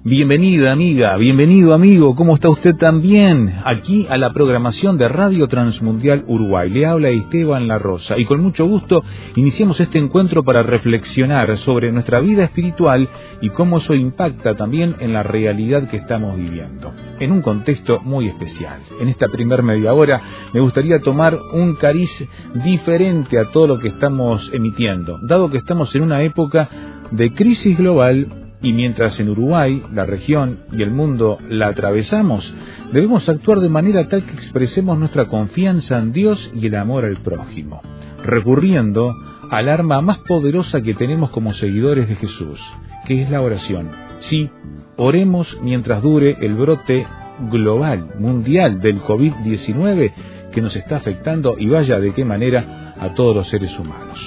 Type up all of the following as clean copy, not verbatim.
Bienvenida amiga, bienvenido amigo, ¿cómo está usted también? Aquí a la programación de Radio Transmundial Uruguay. Le habla Esteban La Rosa y con mucho gusto iniciamos este encuentro para reflexionar sobre nuestra vida espiritual y cómo eso impacta también en la realidad que estamos viviendo, en un contexto muy especial. En esta primer media hora me gustaría tomar un cariz diferente a todo lo que estamos emitiendo, dado que estamos en una época de crisis global. Y mientras en Uruguay, la región y el mundo la atravesamos, debemos actuar de manera tal que expresemos nuestra confianza en Dios y el amor al prójimo, recurriendo al arma más poderosa que tenemos como seguidores de Jesús, que es la oración. Sí, oremos mientras dure el brote global, mundial del COVID-19 que nos está afectando y vaya de qué manera a todos los seres humanos.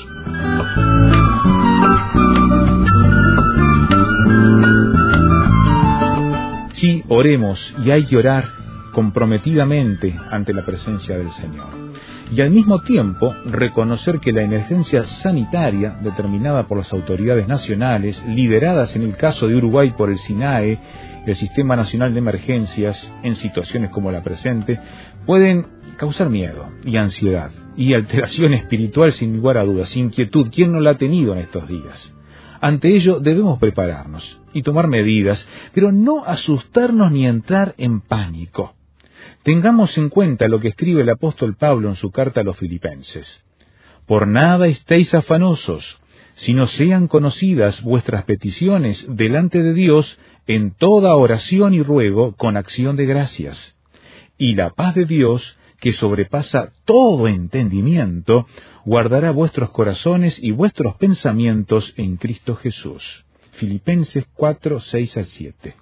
Sí, oremos, y hay que orar comprometidamente ante la presencia del Señor. Y al mismo tiempo, reconocer que la emergencia sanitaria, determinada por las autoridades nacionales, lideradas en el caso de Uruguay por el SINAE, el Sistema Nacional de Emergencias, en situaciones como la presente, pueden causar miedo y ansiedad, y alteración espiritual sin lugar a dudas, inquietud. ¿Quién no la ha tenido en estos días? Ante ello debemos prepararnos y tomar medidas, pero no asustarnos ni entrar en pánico. Tengamos en cuenta lo que escribe el apóstol Pablo en su carta a los Filipenses. Por nada estéis afanosos, sino sean conocidas vuestras peticiones delante de Dios en toda oración y ruego con acción de gracias. Y la paz de Dios, que sobrepasa todo entendimiento, guardará vuestros corazones y vuestros pensamientos en Cristo Jesús. Filipenses 4, 6 al 7.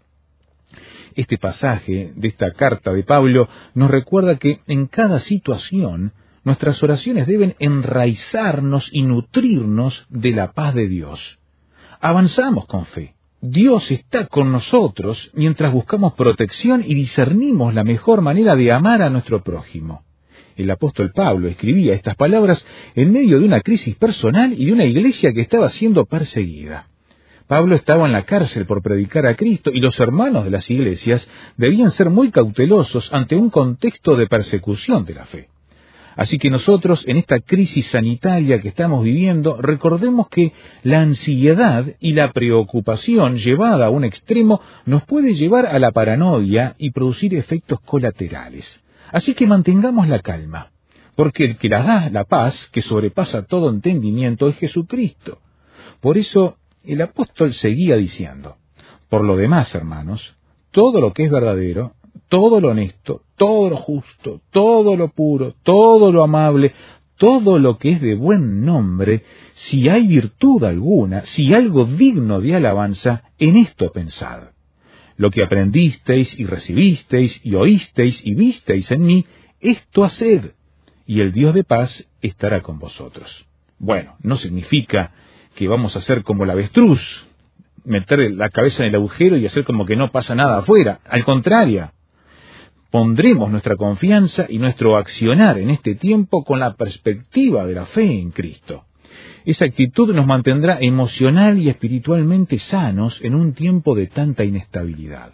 Este pasaje de esta carta de Pablo nos recuerda que en cada situación nuestras oraciones deben enraizarnos y nutrirnos de la paz de Dios. Avanzamos con fe. Dios está con nosotros mientras buscamos protección y discernimos la mejor manera de amar a nuestro prójimo. El apóstol Pablo escribía estas palabras en medio de una crisis personal y de una iglesia que estaba siendo perseguida. Pablo estaba en la cárcel por predicar a Cristo y los hermanos de las iglesias debían ser muy cautelosos ante un contexto de persecución de la fe. Así que nosotros, en esta crisis sanitaria que estamos viviendo, recordemos que la ansiedad y la preocupación llevada a un extremo nos puede llevar a la paranoia y producir efectos colaterales. Así que mantengamos la calma, porque el que la da la paz, que sobrepasa todo entendimiento, es Jesucristo. Por eso el apóstol seguía diciendo: por lo demás, hermanos, todo lo que es verdadero, todo lo honesto, todo lo justo, todo lo puro, todo lo amable, todo lo que es de buen nombre, si hay virtud alguna, si algo digno de alabanza, en esto pensad. Lo que aprendisteis y recibisteis y oísteis y visteis en mí, esto haced, y el Dios de paz estará con vosotros. Bueno, no significa que vamos a ser como el avestruz, meter la cabeza en el agujero y hacer como que no pasa nada afuera. Al contrario, pondremos nuestra confianza y nuestro accionar en este tiempo con la perspectiva de la fe en Cristo. Esa actitud nos mantendrá emocional y espiritualmente sanos en un tiempo de tanta inestabilidad.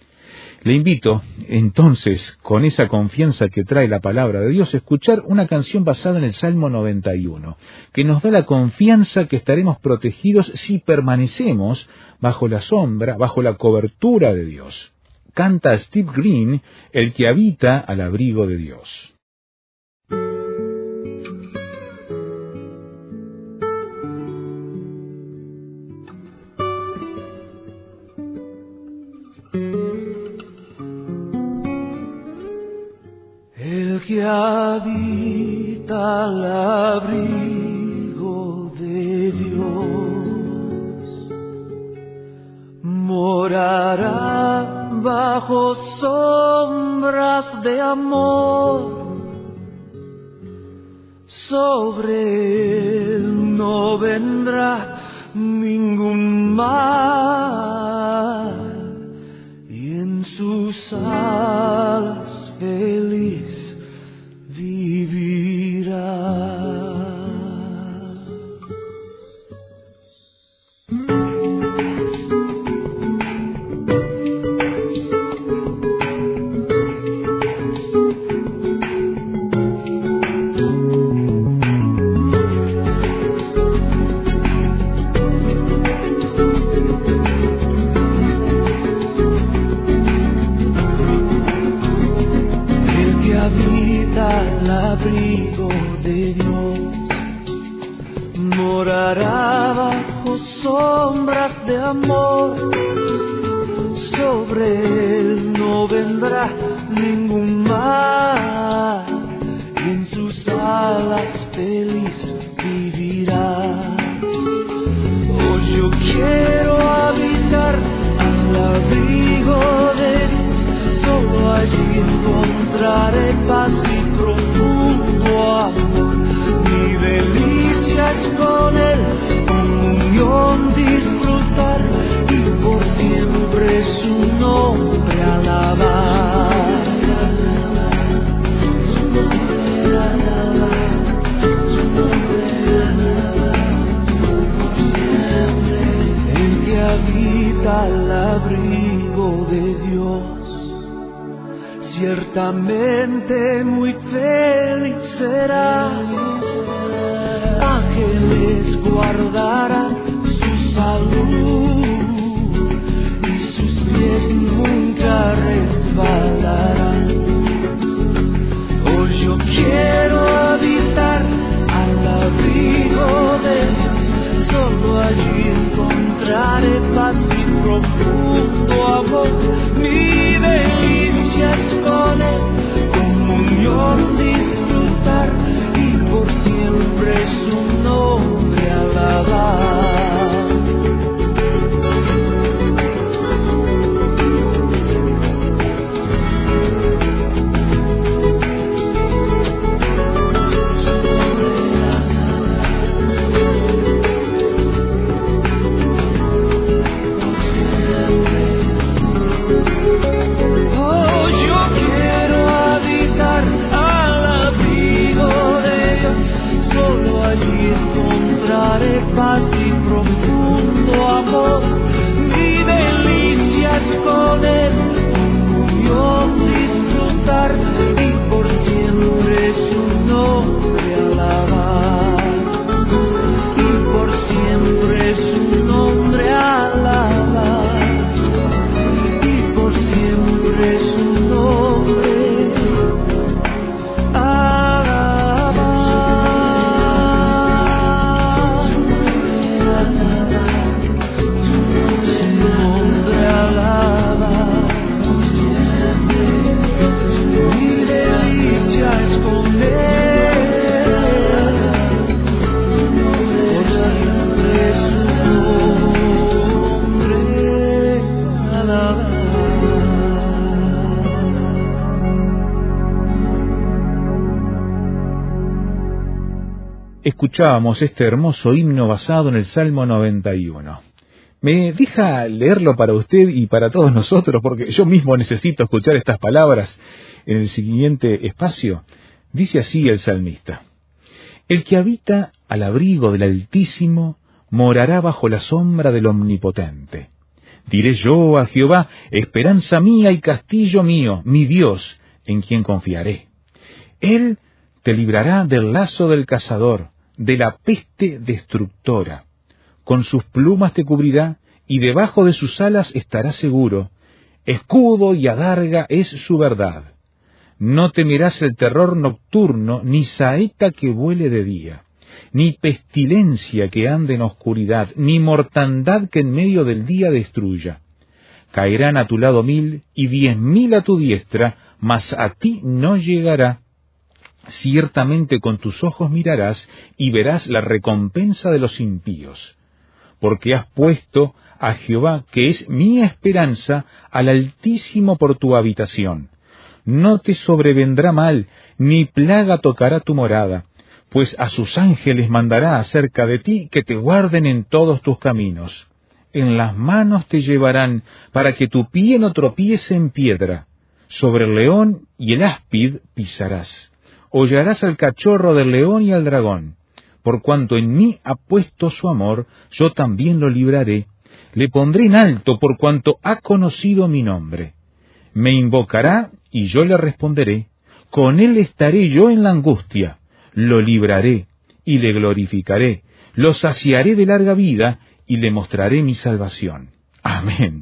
Le invito, entonces, con esa confianza que trae la palabra de Dios, a escuchar una canción basada en el Salmo 91, que nos da la confianza que estaremos protegidos si permanecemos bajo la sombra, bajo la cobertura de Dios. Canta Steve Green, el que habita al abrigo de Dios. El que habita al abrigo de Dios morará bajo sombras de amor. Sobre él no vendrá ningún mal, y en sus alas feliz vivirá. abrigo de Dios, morará bajo sombras de amor. Sobre él no vendrá ningún mal, y en sus alas feliz vivirá. Oh, yo quiero habitar al abrigo de Dios, solo allí encontraré paz y profundo amor. Mi delicia es con él, comunión disfrutar, y por siempre su nombre alabar. Su nombre alabar, su nombre alabar, por siempre. El que habita al abrigo de Dios, ciertamente muy feliz será. Ángeles guardarán su salud, y sus pies nunca resbalarán. Hoy yo quiero habitar al abrigo de Dios, solo allí encontraré paz y profundo amor. Mi delicia es con él, comunión disfrutar, y por siempre su nombre alabar. Paz y profundo amor, mi delicia es con él, comunión disfrutar, y por siempre su nombre alabar, y por siempre su nombre alabar, y por siempre su nombre Escuchábamos este hermoso himno basado en el Salmo 91. ¿Me deja leerlo para usted y para todos nosotros? Porque yo mismo necesito escuchar estas palabras en el siguiente espacio. Dice así el salmista: el que habita al abrigo del Altísimo morará bajo la sombra del Omnipotente. Diré yo a Jehová, esperanza mía y castillo mío, mi Dios, en quien confiaré. Él te librará del lazo del cazador, de la peste destructora. Con sus plumas te cubrirá, y debajo de sus alas estarás seguro. Escudo y adarga es su verdad. No temerás el terror nocturno, ni saeta que vuele de día, ni pestilencia que ande en oscuridad, ni mortandad que en medio del día destruya. Caerán a tu lado 1000 y 10.000 a tu diestra, mas a ti no llegará. Ciertamente con tus ojos mirarás y verás la recompensa de los impíos. Porque has puesto a Jehová, que es mi esperanza, al Altísimo por tu habitación. No te sobrevendrá mal, ni plaga tocará tu morada, pues a sus ángeles mandará acerca de ti, que te guarden en todos tus caminos. En las manos te llevarán, para que tu pie no tropiece en piedra. Sobre el león y el áspid pisarás. Hollarás al cachorro del león y al dragón. Por cuanto en mí ha puesto su amor, yo también lo libraré. Le pondré en alto por cuanto ha conocido mi nombre. Me invocará y yo le responderé. Con él estaré yo en la angustia. Lo libraré y le glorificaré. Lo saciaré de larga vida y le mostraré mi salvación. Amén.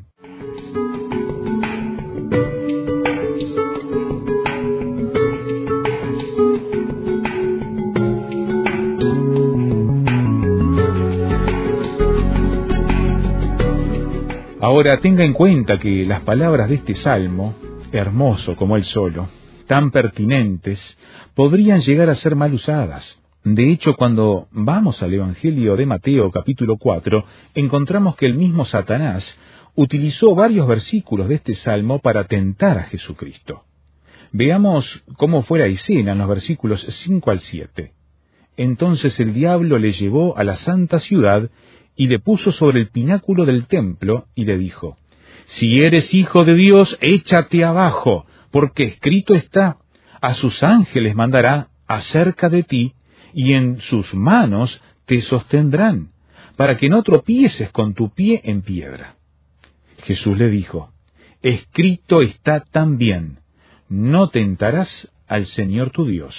Ahora tenga en cuenta que las palabras de este salmo, hermoso como él solo, tan pertinentes, podrían llegar a ser mal usadas. De hecho, cuando vamos al Evangelio de Mateo, capítulo 4, encontramos que el mismo Satanás utilizó varios versículos de este salmo para tentar a Jesucristo. Veamos cómo fue la escena en los versículos 5 al 7. Entonces el diablo le llevó a la santa ciudad y le puso sobre el pináculo del templo y le dijo: Si eres hijo de Dios, échate abajo, porque escrito está: a sus ángeles mandará acerca de ti, y en sus manos te sostendrán, para que no tropieces con tu pie en piedra. Jesús le dijo: escrito está también: no tentarás al Señor tu Dios.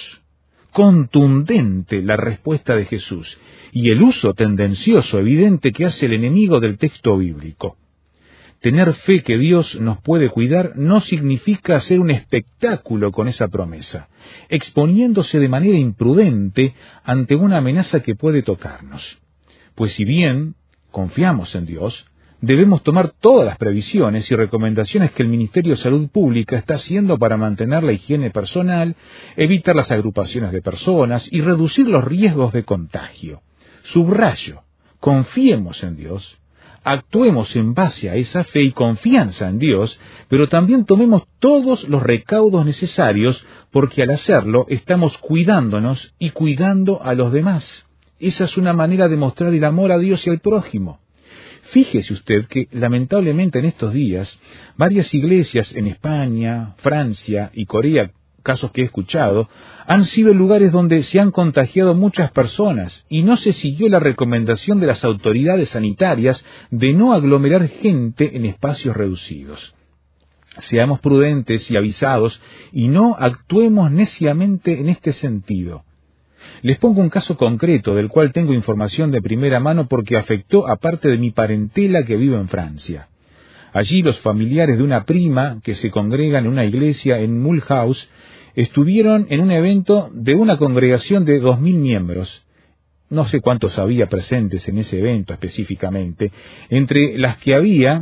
Contundente la respuesta de Jesús, y el uso tendencioso, evidente que hace el enemigo del texto bíblico. Tener fe que Dios nos puede cuidar no significa hacer un espectáculo con esa promesa, exponiéndose de manera imprudente ante una amenaza que puede tocarnos. Pues si bien confiamos en Dios, debemos tomar todas las previsiones y recomendaciones que el Ministerio de Salud Pública está haciendo para mantener la higiene personal, evitar las agrupaciones de personas y reducir los riesgos de contagio. Subrayo, confiemos en Dios, actuemos en base a esa fe y confianza en Dios, pero también tomemos todos los recaudos necesarios, porque al hacerlo estamos cuidándonos y cuidando a los demás. Esa es una manera de mostrar el amor a Dios y al prójimo. Fíjese usted que, lamentablemente en estos días, varias iglesias en España, Francia y Corea, casos que he escuchado, han sido lugares donde se han contagiado muchas personas y no se siguió la recomendación de las autoridades sanitarias de no aglomerar gente en espacios reducidos. Seamos prudentes y avisados y no actuemos neciamente en este sentido. Les pongo un caso concreto del cual tengo información de primera mano porque afectó a parte de mi parentela que vive en Francia. Allí los familiares de una prima que se congregan en una iglesia en Mulhouse estuvieron en un evento de una congregación de 2.000 miembros. No sé cuántos había presentes en ese evento específicamente, entre las que había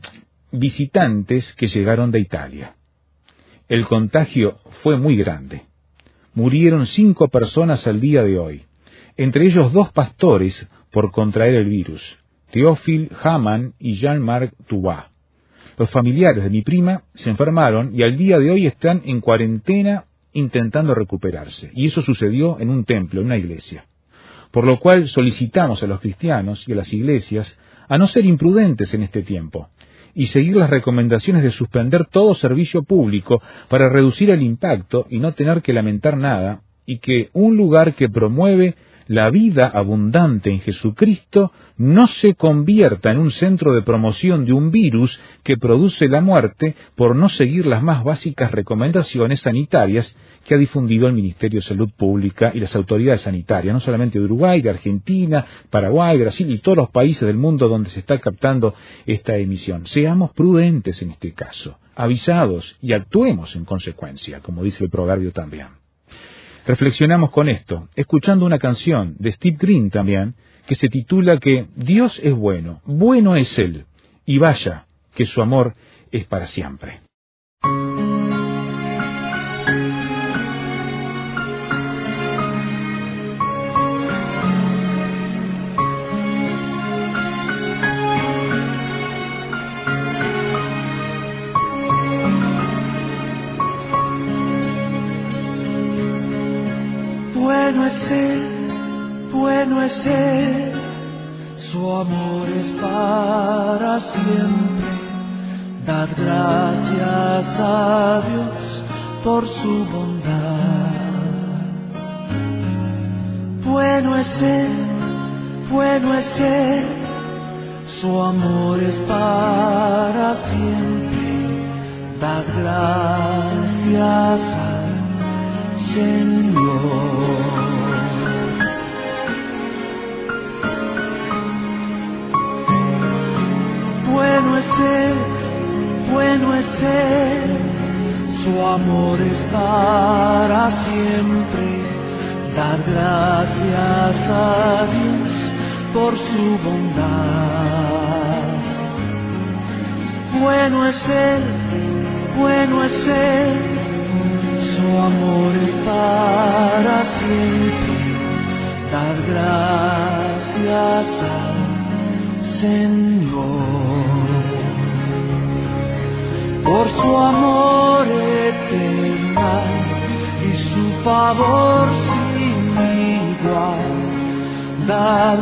visitantes que llegaron de Italia. El contagio fue muy grande. Murieron 5 personas al día de hoy, entre ellos 2 pastores por contraer el virus, Théophile Hamann y Jean-Marc Touba. Los familiares de mi prima se enfermaron y al día de hoy están en cuarentena intentando recuperarse. Y eso sucedió en un templo, en una iglesia. Por lo cual solicitamos a los cristianos y a las iglesias a no ser imprudentes en este tiempo y seguir las recomendaciones de suspender todo servicio público para reducir el impacto y no tener que lamentar nada, y que un lugar que promueve la vida abundante en Jesucristo no se convierta en un centro de promoción de un virus que produce la muerte por no seguir las más básicas recomendaciones sanitarias que ha difundido el Ministerio de Salud Pública y las autoridades sanitarias, no solamente de Uruguay, de Argentina, Paraguay, Brasil y todos los países del mundo donde se está captando esta emisión. Seamos prudentes en este caso, avisados, y actuemos en consecuencia, como dice el proverbio también. Reflexionamos con esto, escuchando una canción de Steve Green también, que se titula que Dios es bueno, bueno es Él, y vaya, que su amor es para siempre. Bueno es Él, su amor es para siempre. Dad gracias a Dios por su bondad. Bueno es Él, su amor es para siempre. Dad gracias al Señor. Bueno es Él, su amor es para siempre. Dar gracias a Dios por su bondad. bueno es Él, bueno es Él, su amor es para siempre. Dar gracias al Señor por su amor eterno y su favor sin igual. Dar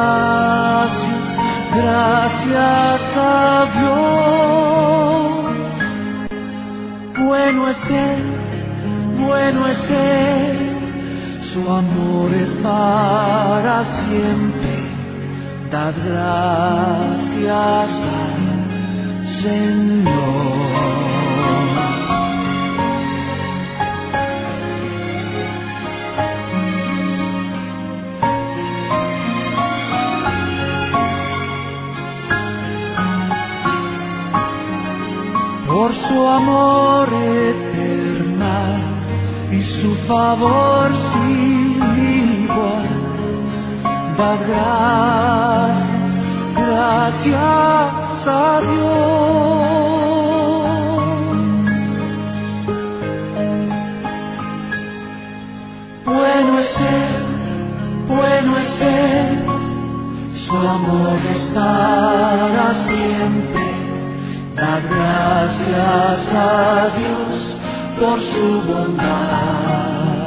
gracias a Dios. Bueno es Él, bueno es Él, su amor es para siempre. Dad gracias al Señor. Por su amor eterno y su favor sin igual. Dad gracias a Dios. Bueno es Él, bueno es Él, su amor es para siempre. Dad gracias a Dios por su bondad.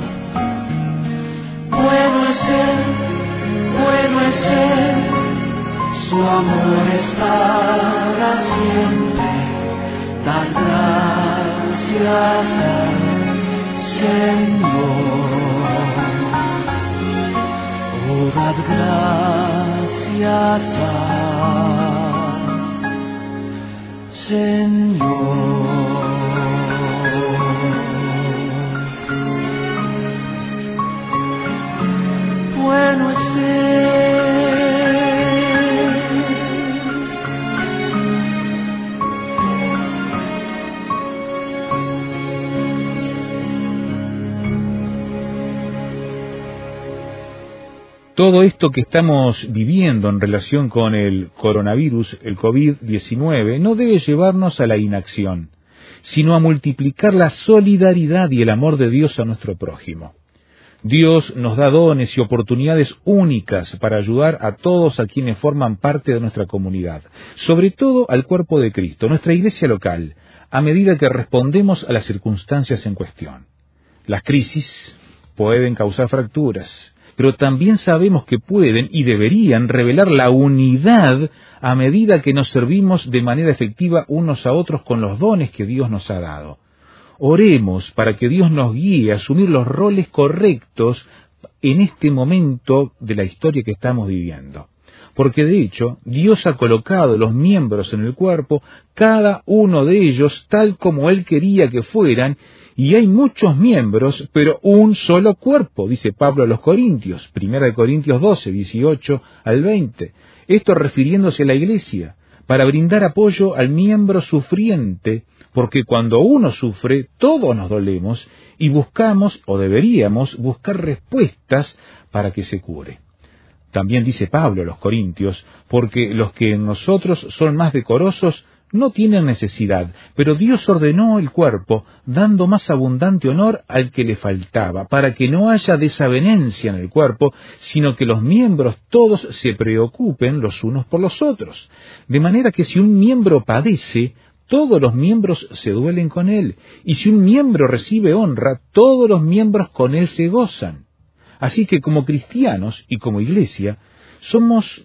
Bueno es Él, bueno es Él, su amor es para siempre. Dad gracias al Señor. Oh, dad gracias al Señor. Bueno es Todo esto que estamos viviendo en relación con el coronavirus, el COVID-19, no debe llevarnos a la inacción, sino a multiplicar la solidaridad y el amor de Dios a nuestro prójimo. Dios nos da dones y oportunidades únicas para ayudar a todos a quienes forman parte de nuestra comunidad, sobre todo al cuerpo de Cristo, nuestra iglesia local, a medida que respondemos a las circunstancias en cuestión. Las crisis pueden causar fracturas, pero también sabemos que pueden y deberían revelar la unidad a medida que nos servimos de manera efectiva unos a otros con los dones que Dios nos ha dado. Oremos para que Dios nos guíe a asumir los roles correctos en este momento de la historia que estamos viviendo. Porque de hecho, Dios ha colocado los miembros en el cuerpo, cada uno de ellos tal como Él quería que fueran, y hay muchos miembros, pero un solo cuerpo, dice Pablo a los Corintios, 1 Corintios 12, 18 al 20. Esto refiriéndose a la iglesia, para brindar apoyo al miembro sufriente, porque cuando uno sufre, todos nos dolemos y buscamos, o deberíamos, buscar respuestas para que se cure. También dice Pablo a los Corintios, porque los que en nosotros son más decorosos no tienen necesidad, pero Dios ordenó el cuerpo, dando más abundante honor al que le faltaba, para que no haya desavenencia en el cuerpo, sino que los miembros todos se preocupen los unos por los otros. De manera que si un miembro padece, todos los miembros se duelen con él, y si un miembro recibe honra, todos los miembros con él se gozan. Así que como cristianos y como iglesia, somos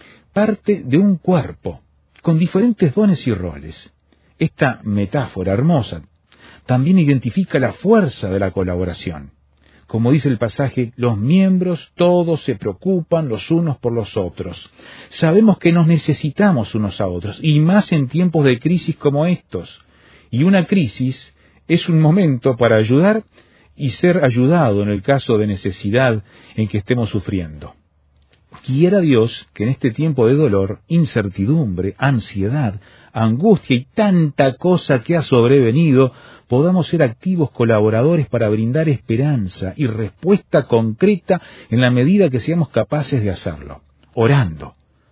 parte de un cuerpo, con diferentes dones y roles. Esta metáfora hermosa también identifica la fuerza de la colaboración. Como dice el pasaje, los miembros todos se preocupan los unos por los otros. Sabemos que nos necesitamos unos a otros, y más en tiempos de crisis como estos. Y una crisis es un momento para ayudar y ser ayudado en el caso de necesidad en que estemos sufriendo. Quiera Dios que en este tiempo de dolor, incertidumbre, ansiedad, angustia y tanta cosa que ha sobrevenido, podamos ser activos colaboradores para brindar esperanza y respuesta concreta en la medida que seamos capaces de hacerlo, orando,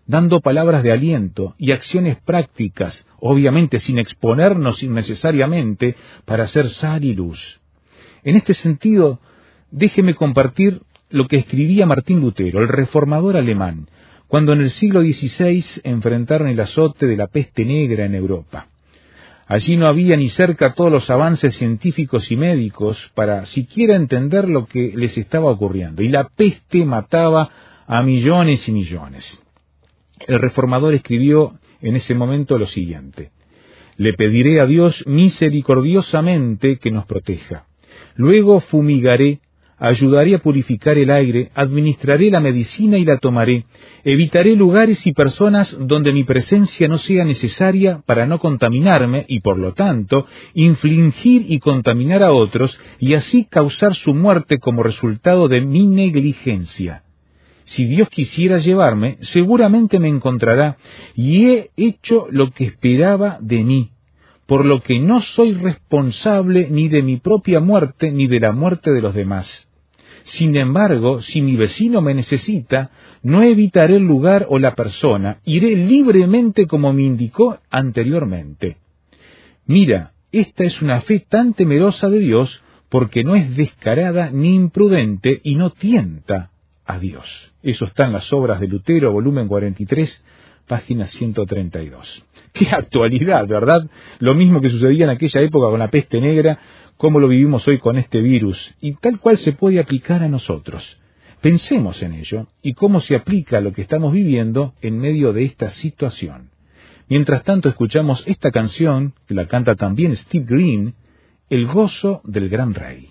dando palabras de aliento y acciones prácticas, obviamente sin exponernos innecesariamente, para ser sal y luz. En este sentido, déjeme compartir lo que escribía Martín Lutero, el reformador alemán, cuando en el siglo XVI enfrentaron el azote de la peste negra en Europa. Allí no había ni cerca todos los avances científicos y médicos para siquiera entender lo que les estaba ocurriendo, y la peste mataba a millones y millones. El reformador escribió en ese momento lo siguiente: «Le pediré a Dios misericordiosamente que nos proteja. Luego fumigaré, ayudaré a purificar el aire, administraré la medicina y la tomaré, evitaré lugares y personas donde mi presencia no sea necesaria para no contaminarme y, por lo tanto, infligir y contaminar a otros y así causar su muerte como resultado de mi negligencia. Si Dios quisiera llevarme, seguramente me encontrará, y he hecho lo que esperaba de mí, por lo que no soy responsable ni de mi propia muerte ni de la muerte de los demás. Sin embargo, si mi vecino me necesita, no evitaré el lugar o la persona, iré libremente como me indicó anteriormente. Mira, esta es una fe tan temerosa de Dios, porque no es descarada ni imprudente y no tienta a Dios». Eso está en las obras de Lutero, volumen 43, página 132. ¡Qué actualidad!, ¿verdad? Lo mismo que sucedía en aquella época con la peste negra, como lo vivimos hoy con este virus, y tal cual se puede aplicar a nosotros. Pensemos en ello y cómo se aplica lo que estamos viviendo en medio de esta situación. Mientras tanto, escuchamos esta canción, que la canta también Steve Green, El gozo del gran rey.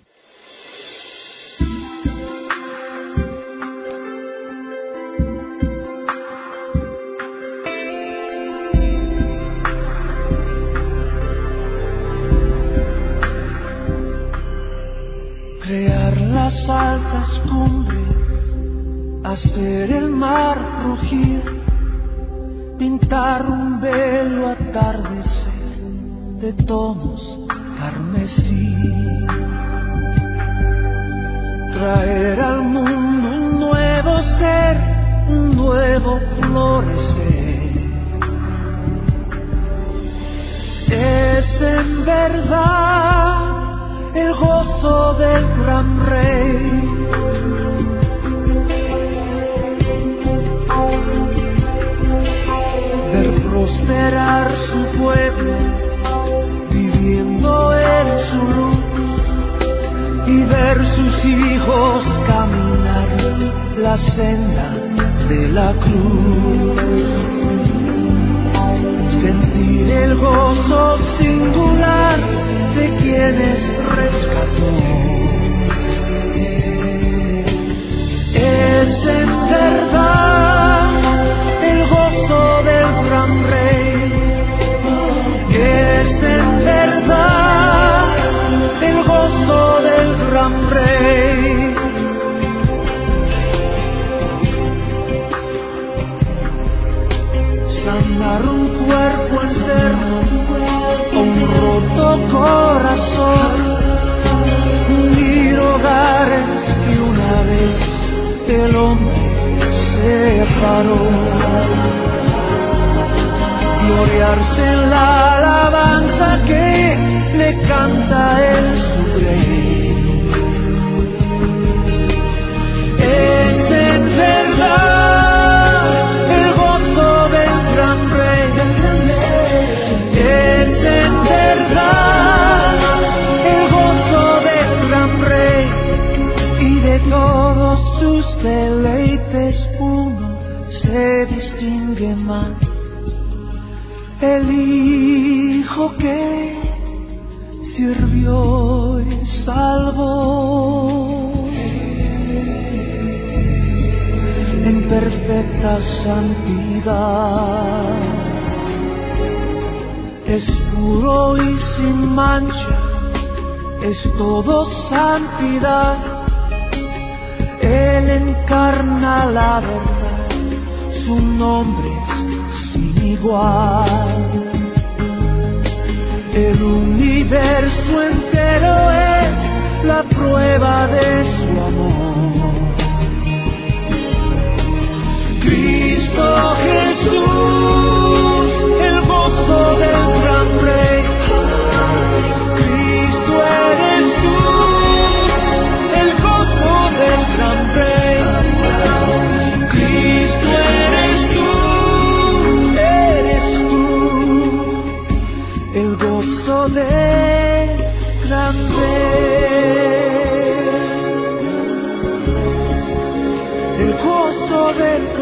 Crear las altas cumbres, hacer el mar rugir, pintar un bello atardecer de tonos carmesí, traer al mundo un nuevo ser, un nuevo florecer. Es en verdad el gozo del gran rey. Ver prosperar su pueblo, viviendo en su luz, y ver sus hijos caminar la senda de la cruz. Sentir el gozo singular de quienes rescató. Es en verdad el gozo del gran rey. Es en verdad el gozo del gran rey. Sanar un cuerpo enfermo, un roto corazón, unir hogares que una vez el hombre separó, gloriarse en la alabanza que le canta el supremo. Es en verdad el gozo del gran rey. Es en verdad el gozo del gran rey, y de todos sus deleites uno se distingue más: el Hijo que sirvió y salvó en perfecta santidad. Es puro y sin mancha, es todo santidad. Él encarna la verdad, su nombre es sin igual. El universo entero es la prueba de su amor. Cristo Jesús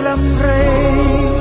gran Rey.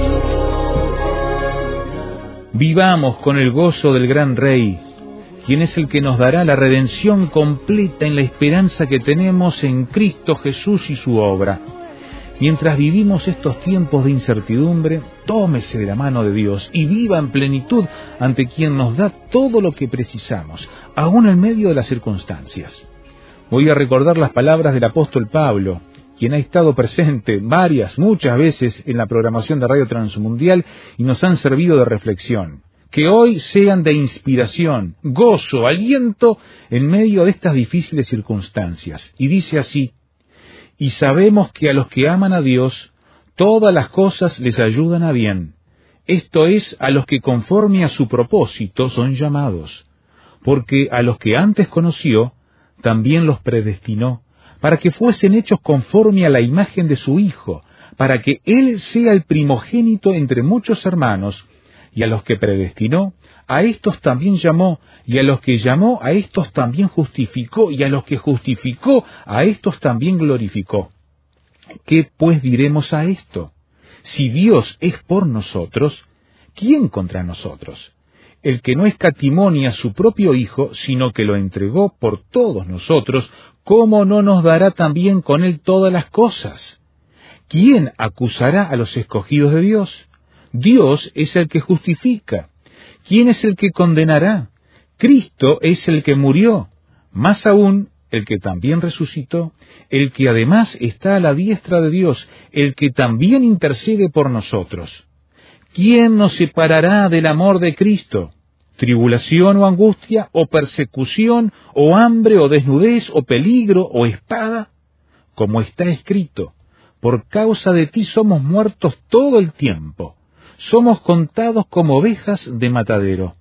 Vivamos con el gozo del gran Rey, quien es el que nos dará la redención completa en la esperanza que tenemos en Cristo Jesús y su obra. Mientras vivimos estos tiempos de incertidumbre, tómese de la mano de Dios y viva en plenitud ante quien nos da todo lo que precisamos, aún en medio de las circunstancias. Voy a recordar las palabras del apóstol Pablo, quien ha estado presente muchas veces en la programación de Radio Transmundial y nos han servido de reflexión. Que hoy sean de inspiración, gozo, aliento en medio de estas difíciles circunstancias. Y dice así: y sabemos que a los que aman a Dios, todas las cosas les ayudan a bien. Esto es, a los que conforme a su propósito son llamados. Porque a los que antes conoció, también los predestinó, para que fuesen hechos conforme a la imagen de su Hijo, para que Él sea el primogénito entre muchos hermanos. Y a los que predestinó, a estos también llamó, y a los que llamó, a estos también justificó, y a los que justificó, a estos también glorificó. ¿Qué pues diremos a esto? Si Dios es por nosotros, ¿quién contra nosotros? El que no escatimó ni a su propio Hijo, sino que lo entregó por todos nosotros, ¿cómo no nos dará también con Él todas las cosas? ¿Quién acusará a los escogidos de Dios? Dios es el que justifica. ¿Quién es el que condenará? Cristo es el que murió, más aún el que también resucitó, el que además está a la diestra de Dios, el que también intercede por nosotros. ¿Quién nos separará del amor de Cristo? ¿Tribulación o angustia, o persecución, o hambre, o desnudez, o peligro, o espada? Como está escrito: por causa de ti somos muertos todo el tiempo. Somos contados como ovejas de matadero.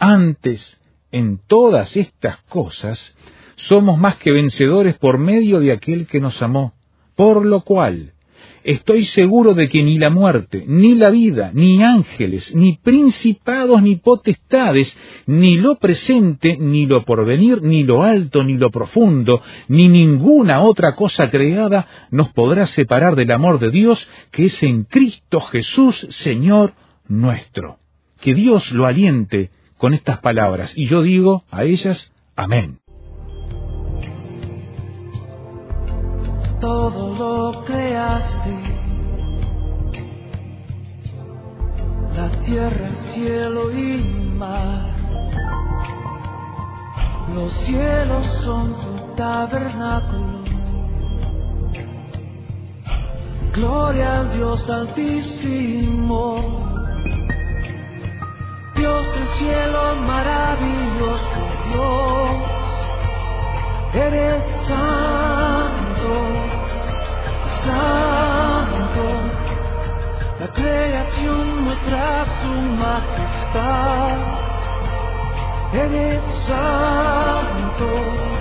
Antes, en todas estas cosas, somos más que vencedores por medio de aquel que nos amó. Por lo cual, estoy seguro de que ni la muerte, ni la vida, ni ángeles, ni principados, ni potestades, ni lo presente, ni lo porvenir, ni lo alto, ni lo profundo, ni ninguna otra cosa creada nos podrá separar del amor de Dios que es en Cristo Jesús, Señor nuestro. Que Dios lo aliente con estas palabras, y yo digo a ellas, amén. Todo lo creaste, la tierra, cielo y mar. Los cielos son tu tabernáculo. Gloria al Dios altísimo. Dios del cielo, maravilloso Dios. Eres santo, santo. La creación muestra su majestad. Eres santo,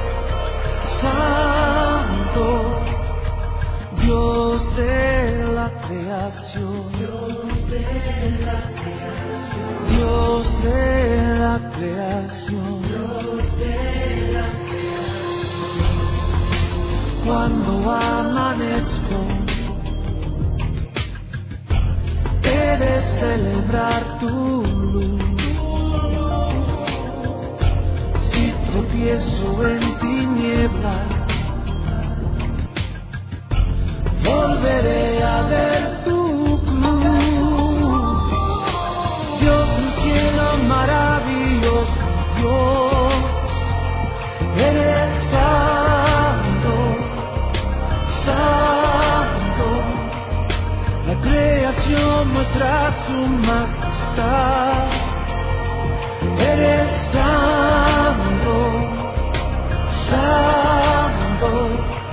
santo. Dios de la creación. Dios de la creación. Dios de la creación. Dios de la creación. Cuando amanezco, he de celebrar tu luz. Si tropiezo en tinieblas, volveré a ver tu cruz. Dios del cielo, maravilloso Dios. Eres santo, santo. La creación muestra su majestad. Eres santo, santo.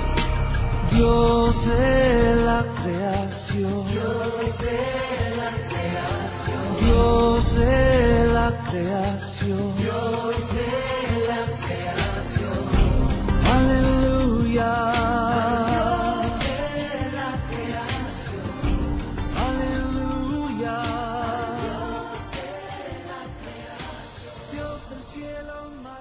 Dios de la creación. Dios de la creación. Dios de la creación. Dios de la creación. Aleluya. Dios de la creación. Aleluya. Dios de la creación. Dios del cielo.